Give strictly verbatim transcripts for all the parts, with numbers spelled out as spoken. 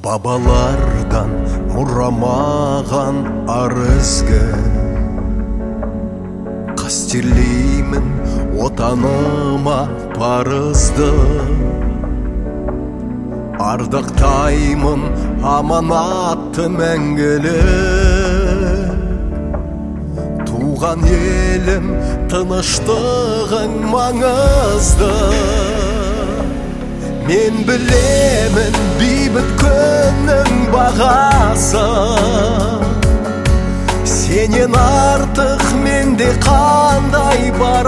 Бабалардан мұрамаған арызғы қастерлеймін отаныма парызды, ардақтаймын аманатты мәңгілік. Туған елім тыныштығың маңызды, мен білемін бейбіт күннің бағасы. Сенен артық менде қандай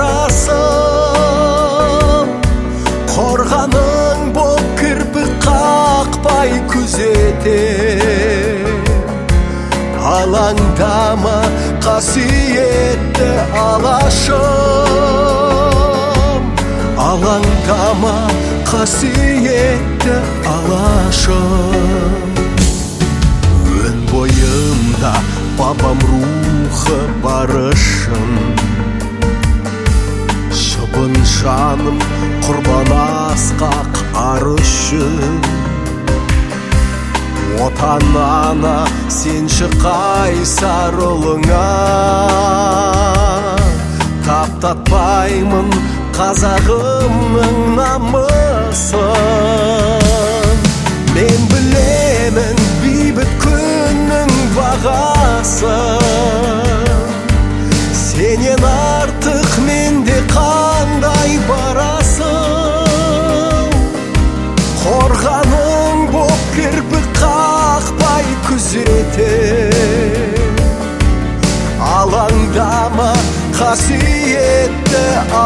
барасың, қорғаның боп кірпік қақпай күзетем. Алаңдама қасиетті алашым, алаңдама қасиетті алашым. Өн бойымда бабам рухы барышын, шыбын жаным құрбан асқақ ар үшін. Отан ана сенші қайсар ұлыңа, таптатпаймын қазағымның намысын. Мен білемін бейбіт күннің бағасы, сенен артық менде қандай барасың, қорғаның боп кірпік қақпай күзетем. Алаңдама қасиетті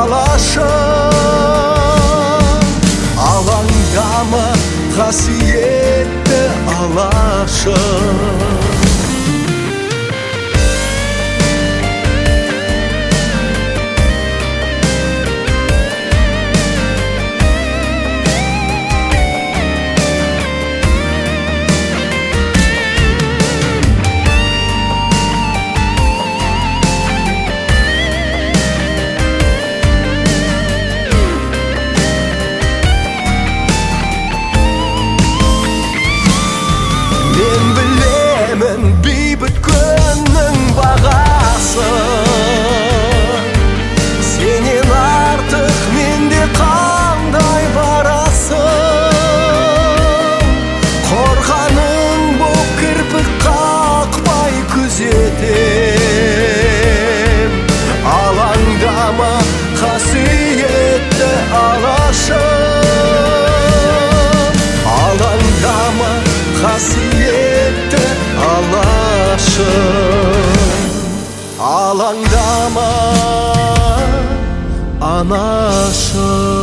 алашым, алаңдама қасиетті алашым. Бейбіт күннің бағасы, сенен артық менде қандай барасың, қорғаның боп кірпік қақпай күзетем. Алаңдама қасиетті алашым, алаңдама қасиетті алашым. Алаңдама анашым.